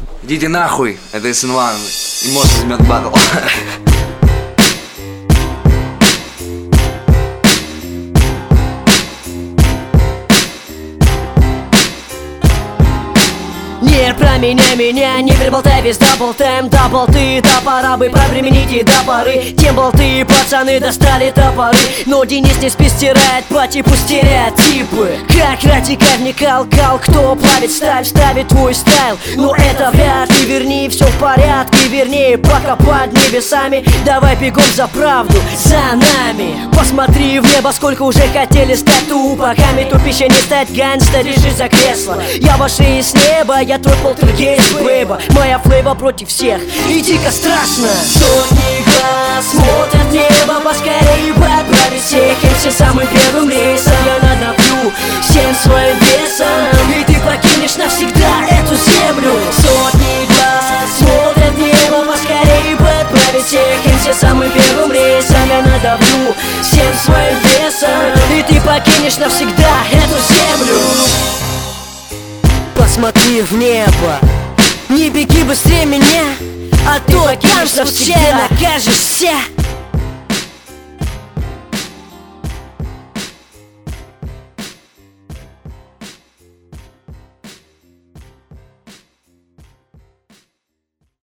Идите нахуй, это СН1 и Мост возьмет батл. Не променяй меня, не приболтай весь даблтайм. Дабл ты, да пора бы провременить и до поры. Тем болты, пацаны достали топоры. Но Денис не спи, стирает по типу стереотипы. Как радикальный кал, кто плавит сталь, ставит твой стайл. Но это вряд ли, верни, все в порядке. Вернее, пока под небесами. Давай бегом за правду, за нами. Посмотри в небо, сколько уже хотели стать тупаками. Тупище не стать гангста, держись за кресло. Я вошли с неба, я твой полтергейст, бэйба. Моя флейва против всех, и дико страшно. Сотни глаз смотрят в небо, поскорее бы отправить всех. И все самым первым рейсом я надавлю всем своим весом, и ты покинешь навсегда эту землю. Сотни глаз смотрят в небо, поскорее бы отправить всех. И все самым первым рейсом я надавлю всем своим весом, и ты покинешь навсегда эту землю. Посмотри в небо, не беги быстрее меня, а то гангстов всех накажешься.